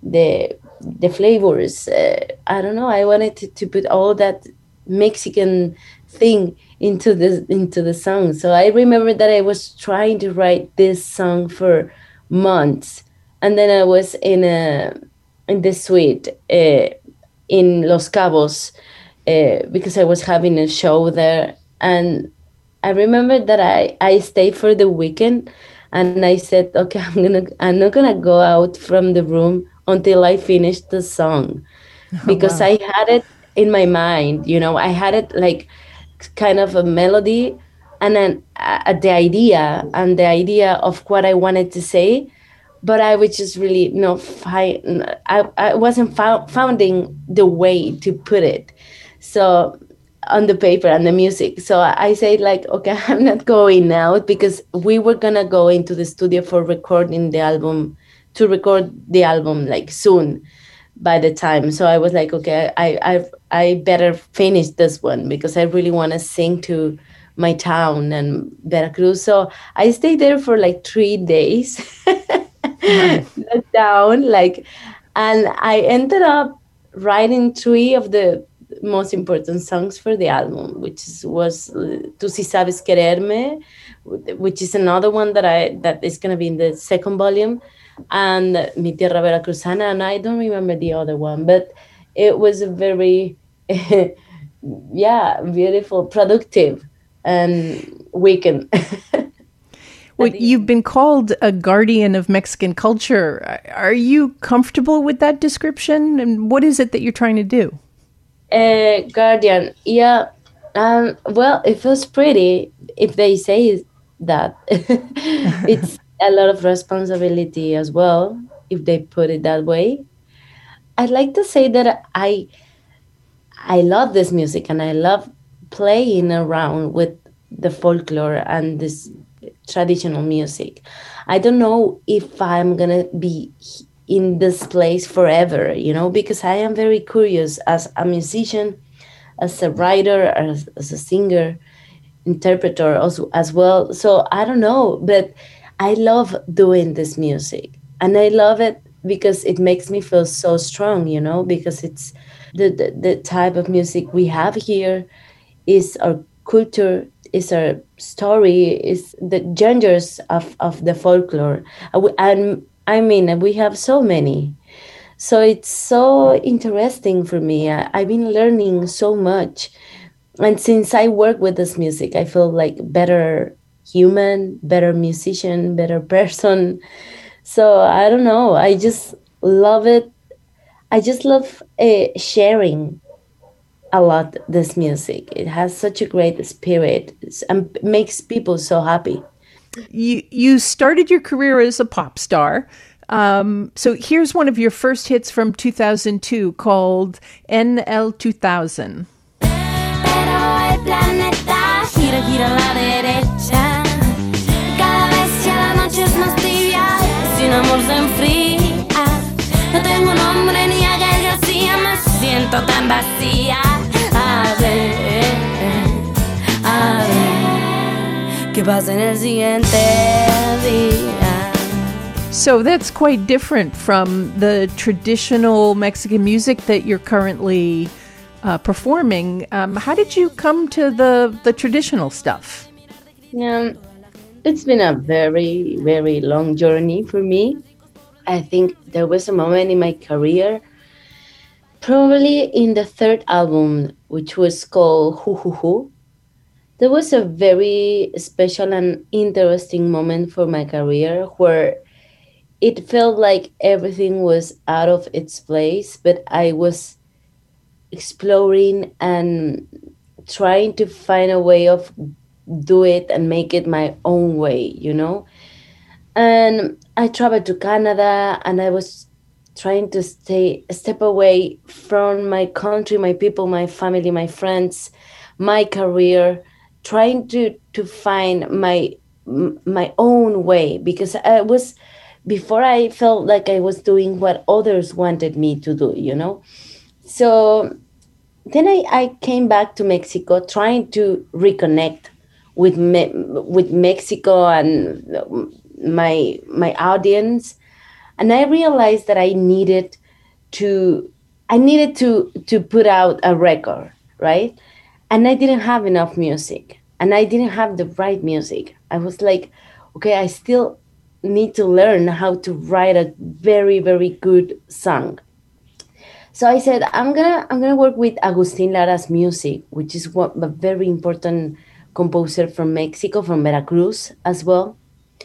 flavors. I don't know. I wanted to put all that Mexican thing into the song. So I remember that I was trying to write this song for months, and then I was in the suite in Los Cabos because I was having a show there, and I remember that I stayed for the weekend, and I said, okay, I'm not gonna go out from the room until I finish the song, because I had it in my mind, you know, I had it like kind of a melody, and then the idea of what I wanted to say. But I was just really I wasn't finding the way to put it. So on the paper and the music. So I said like, okay, I'm not going out, because we were gonna go into the studio for recording the album, to record the album like soon by the time. So I was like, okay, I better finish this one, because I really want to sing to my town and Veracruz. So I stayed there for like 3 days, down, like, and I ended up writing 3 of the most important songs for the album, which was Tú Si Sabes Quererme, which is another one that is going to be in the second volume, and Mi Tierra Veracruzana, and I don't remember the other one, but it was a very, beautiful, productive weekend. Well, you've been called a guardian of Mexican culture. Are you comfortable with that description? And what is it that you're trying to do? Guardian, yeah. Well, it feels pretty if they say that. It's a lot of responsibility as well, if they put it that way. I'd like to say that I love this music and I love playing around with the folklore and this traditional music. I don't know if I'm gonna be in this place forever, because I am very curious as a musician, as a writer, as a singer, interpreter also as well. So I don't know, but I love doing this music, and I love it because it makes me feel so strong, because it's the type of music we have here is our culture, is our story, is the genders of the folklore. And I mean, we have so many. So it's so interesting for me. I've been learning so much. And since I work with this music, I feel like better human, better musician, better person. So I don't know. I just love it. I just love sharing a lot this music. It has such a great spirit and makes people so happy. You started your career as a pop star. So here's one of your first hits from 2002 called NL 2000. Pero el planeta gira, gira a la derecha. Cada vez que la noche es más tibia, sin amor se enfría. No tengo nombre ni a Gael García, me siento tan vacía. A ver, ¿qué pasa en el siguiente día? So that's quite different from the traditional Mexican music that you're currently performing. How did you come to the traditional stuff? It's been a very, very long journey for me. I think there was a moment in my career, probably in the third album, which was called Hu Hu Hu. There was a very special and interesting moment for my career where it felt like everything was out of its place, but I was exploring and trying to find a way of do it and make it my own way, And I traveled to Canada and I was trying to step away from my country, my people, my family, my friends, my career, trying to find my own way, because before I felt like I was doing what others wanted me to do, So then I came back to Mexico trying to reconnect with Mexico and my audience, and I realized that I needed to put out a record, right? And I didn't have enough music, and I didn't have the right music. I was like, okay, I still need to learn how to write a very, very good song. So I said, I'm gonna work with Agustin Lara's music, which is a very important composer from Mexico, from Veracruz as well.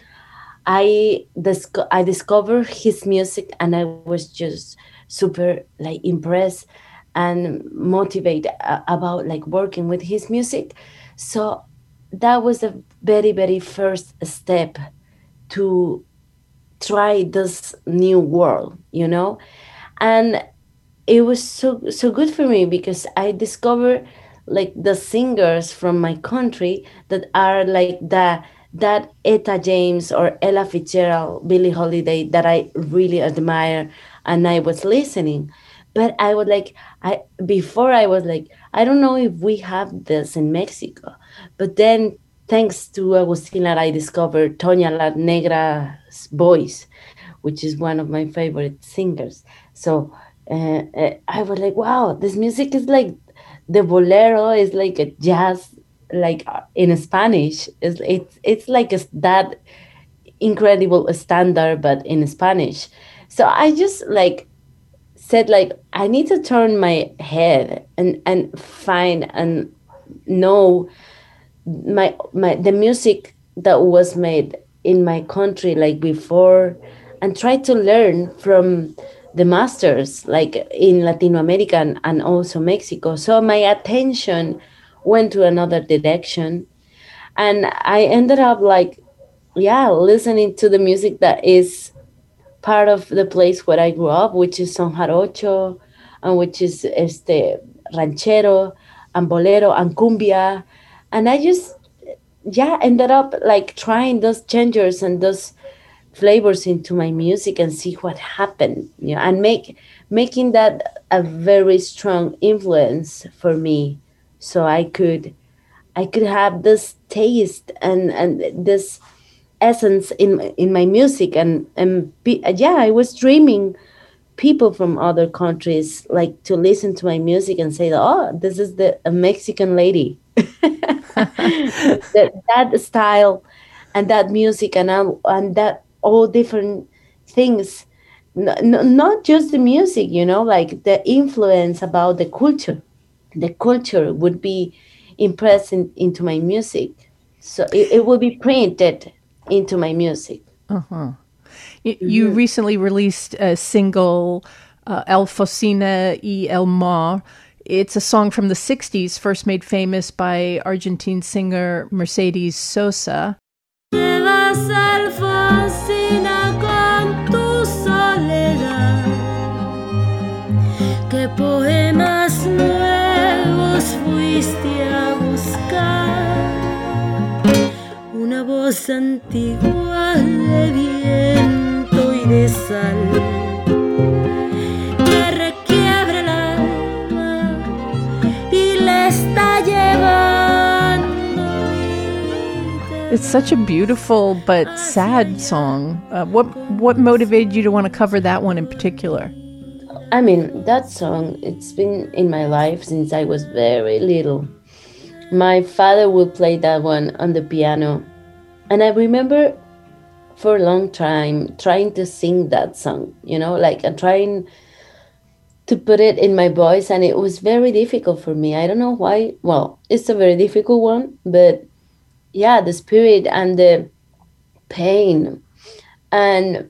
I discovered his music and I was just super impressed and motivated about working with his music. So that was the very, very first step to try this new world, and it was so good for me because I discovered the singers from my country that are that Etta James or Ella Fitzgerald, Billie Holiday, that I really admire, and I was listening. But I was before I was I don't know if we have this in Mexico. But then, thanks to Agustin Lara, I discovered Toña La Negra's voice, which is one of my favorite singers. So I was like, wow, this music is like the bolero is like a jazz, like in Spanish. It's like that incredible standard, but in Spanish. So I just like said like I need to turn my head and find and know the music that was made in my country like before, and try to learn from the masters like in Latin America and also Mexico. So my attention went to another direction, and I ended up like listening to the music that is part of the place where I grew up, which is son jarocho, and which is ranchero and bolero and cumbia. And I just ended up like trying those gingers and those flavors into my music and see what happened, and making that a very strong influence for me, so I could have this taste and this essence in my music, and I was dreaming people from other countries like to listen to my music and say, oh, this is a Mexican lady. that style and that music and that all different things, not just the music, like the influence about the culture would be impressed into my music, so it will be printed into my music. You recently released a single, El Focina y El Mar. It's a song from the 60s, first made famous by Argentine singer Mercedes Sosa. Llevas Alfonsina con tu soledad. ¿Qué poemas nuevos fuiste a buscar? Una voz antigua de viento y de sal que requiebra el alma y le está llevando. It's such a beautiful but sad song. What motivated you to want to cover that one in particular? I mean, that song, it's been in my life since I was very little. My father would play that one on the piano. And I remember for a long time trying to sing that song, like trying to put it in my voice. And it was very difficult for me. I don't know why. Well, it's a very difficult one, but the spirit and the pain and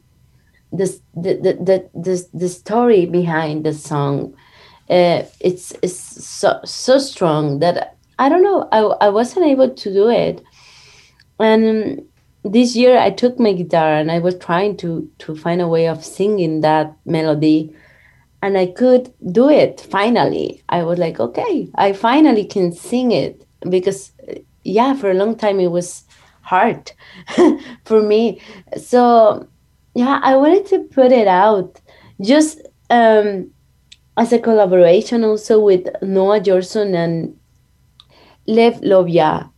the story behind the song, it's so strong that I don't know, I wasn't able to do it. And this year I took my guitar and I was trying to find a way of singing that melody, and I could do it finally. I was like, okay, I finally can sing it, because for a long time it was hard for me. So I wanted to put it out just as a collaboration also with Noah Jorson and Lev Lovia,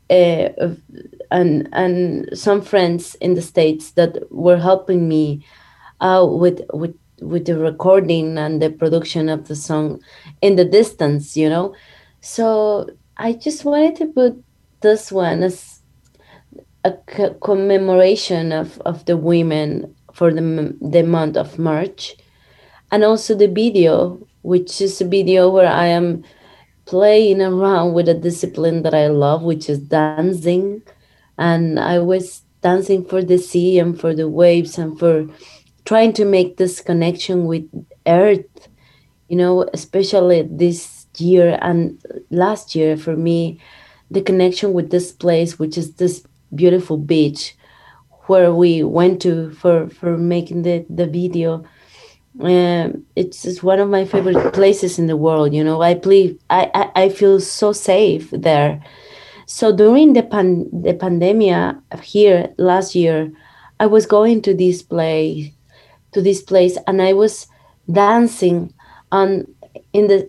and some friends in the States that were helping me with the recording and the production of the song in the distance, So I just wanted to put this one as a commemoration of the women for the month of March, and also the video, which is a video where I am playing around with a discipline that I love, which is dancing. And I was dancing for the sea and for the waves and for trying to make this connection with earth, especially this year and last year for me, the connection with this place, which is this beautiful beach where we went to for making the video. It's just one of my favorite places in the world. I feel so safe there. So during the pandemia here last year, I was going to this place, and I was dancing in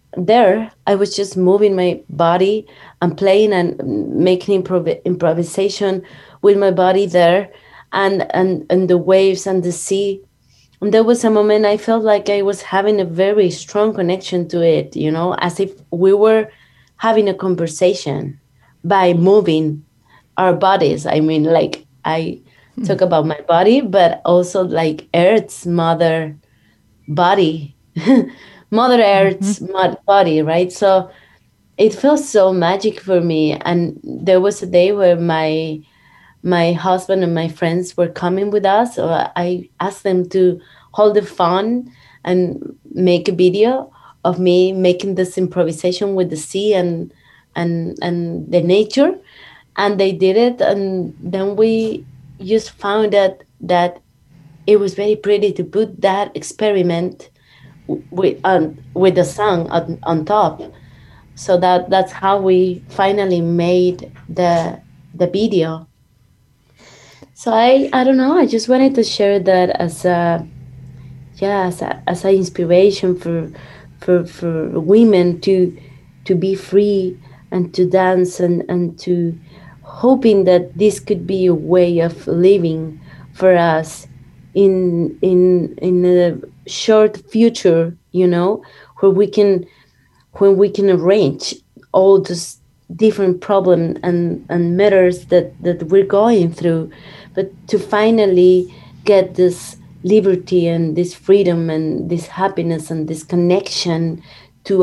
there I was just moving my body and playing and making improvisation with my body there, and the waves and the sea. And there was a moment I felt like I was having a very strong connection to it, as if we were having a conversation by moving our bodies. I mean, like, I talk about my body, but also like Earth's mother body, Mother Earth's body, right? So it felt so magic for me. And there was a day where my husband and my friends were coming with us. So I asked them to hold the phone and make a video of me making this improvisation with the sea and the nature. And they did it. And then we just found out that it was very pretty to put that experiment with the song on top. So that's how we finally made the video. So I don't know, I just wanted to share that as an inspiration for women to be free and to dance and to hoping that this could be a way of living for us in a short future, where we can arrange all those different problems and matters that we're going through, but to finally get this liberty and this freedom and this happiness and this connection to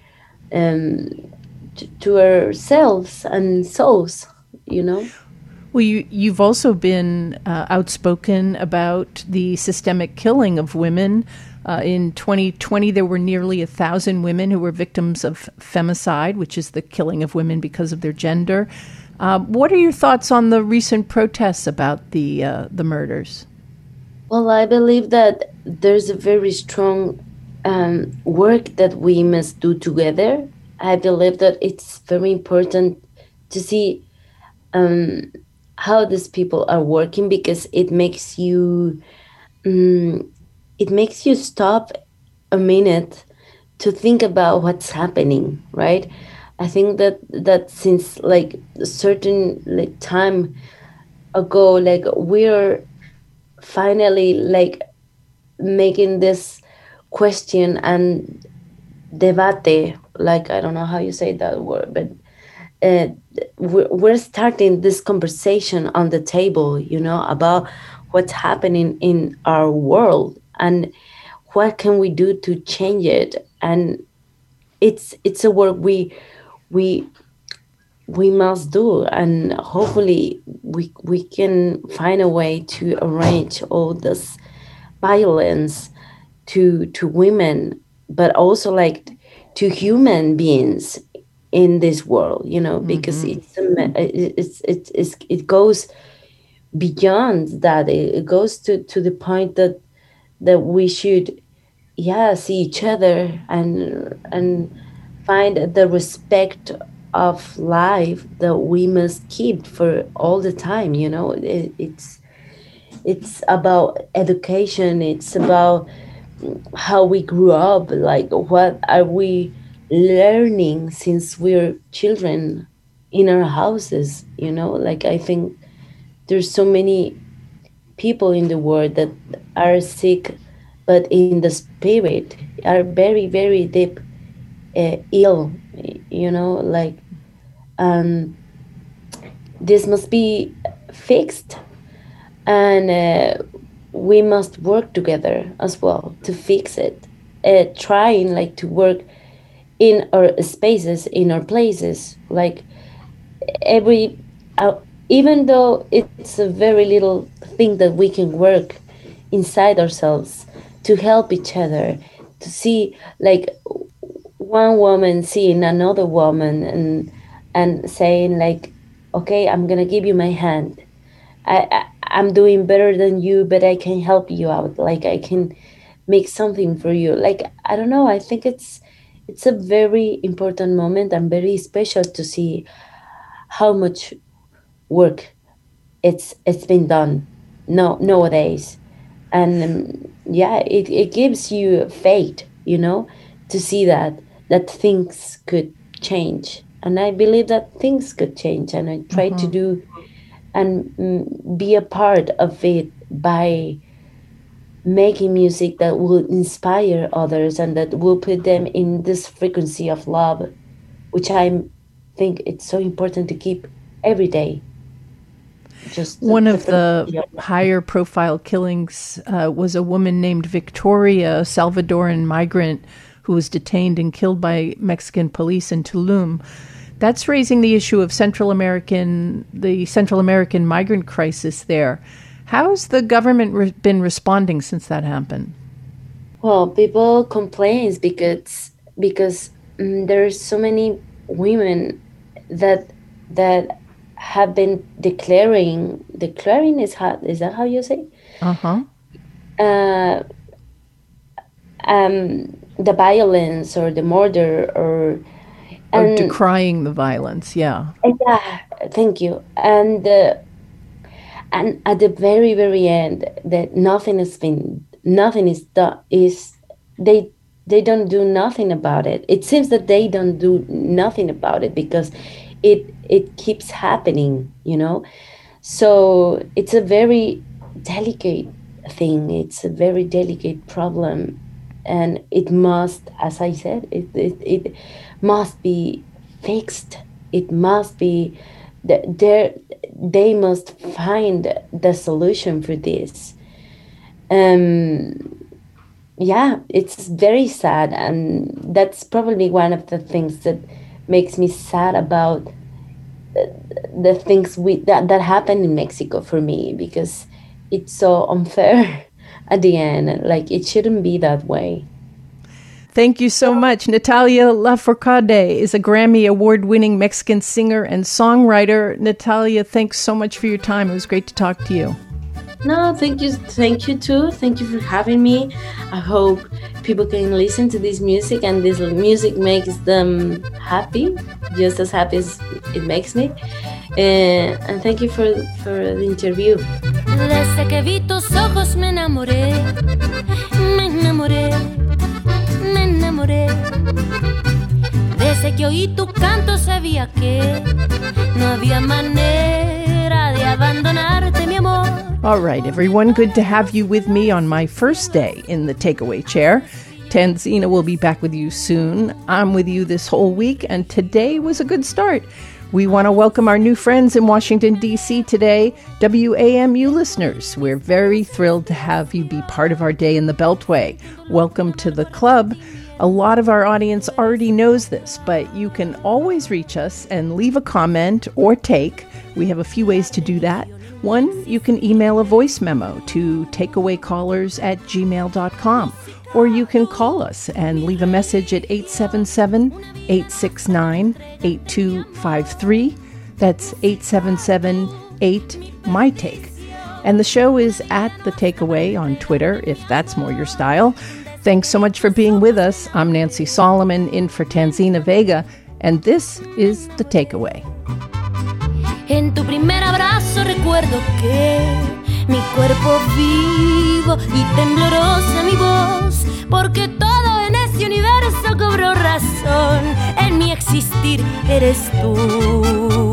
ourselves and souls, Well, you've also been outspoken about the systemic killing of women. In 2020, there were nearly 1,000 women who were victims of femicide, which is the killing of women because of their gender. What are your thoughts on the recent protests about the murders? Well, I believe that there's a very strong work that we must do together. I believe that it's very important to see how these people are working, because it makes you stop a minute to think about what's happening, right? I think that since like a certain time ago, like we're finally like making this question and debate, like I don't know how you say that word, but we're starting this conversation on the table, about what's happening in our world and what can we do to change it. And it's a work we must do, and hopefully we can find a way to arrange all this violence to women, but also like to human beings in this world, because it goes beyond that. It goes to the point that we should see each other and find the respect of life that we must keep for all the time. It's about education, it's about how we grew up, like what are we learning since we're children in our houses, like I think there's so many people in the world that are sick, but in the spirit are very, very deep ill, like this must be fixed, and we must work together as well to fix it, trying like to work in our spaces, in our places, like even though it's a very little thing that we can work inside ourselves to help each other, to see like one woman seeing another woman and saying like, okay, I'm gonna give you my hand. I'm doing better than you, but I can help you out. Like I can make something for you. Like, I don't know, I think it's a very important moment and very special to see how much work it's been done nowadays. And it gives you faith, to see that that things could change. And I believe that things could change, and I try to do and be a part of it by making music that will inspire others and that will put them in this frequency of love, which I think it's so important to keep every day. Just one of the higher profile killings was a woman named Victoria, a Salvadoran migrant who was detained and killed by Mexican police in Tulum. That's raising the issue of the Central American migrant crisis there. How's the government been responding since that happened? Well, people complain because there's so many women that have been declaring is that how you say? The violence or the murder or decrying the violence, yeah. Yeah, thank you. And at the very, very end, that nothing is done. They don't do nothing about it. It seems that they don't do nothing about it because it keeps happening, you know. So it's a very delicate thing. It's a very delicate problem, and it must, as I said, it must be fixed. It must be they must find the solution for this. Yeah, it's very sad, and that's probably one of the things that makes me sad about the things that happen in Mexico for me, because it's so unfair at the end. Like, it shouldn't be that way. Thank you so much. Natalia Lafourcade is a Grammy Award-winning Mexican singer and songwriter. Natalia, thanks so much for your time. It was great to talk to you. No, thank you too. Thank you for having me. I hope people can listen to this music, and this music makes them happy, just as happy as it makes me. And thank you for the interview. Desde que vi tus ojos me enamoré. Desde que oí tu canto sabía que no había manera de abandonarte, mi amor. All right, everyone, good to have you with me on my first day in the takeaway chair. Tanzina will be back with you soon. I'm with you this whole week, and today was a good start. We want to welcome our new friends in Washington, D.C. today, WAMU listeners. We're very thrilled to have you be part of our day in the Beltway. Welcome to the club. A lot of our audience already knows this, but you can always reach us and leave a comment or take. We have a few ways to do that. One, you can email a voice memo to takeawaycallers@gmail.com, or you can call us and leave a message at 877-869-8253. That's 877-8-MY-TAKE. And the show is at The Takeaway on Twitter, if that's more your style. Thanks so much for being with us. I'm Nancy Solomon, in for Tanzina Vega, and this is The Takeaway. En tu primer abrazo recuerdo que mi cuerpo vivo y temblorosa mi voz, porque todo en ese universo cobró razón. En mi existir eres tú.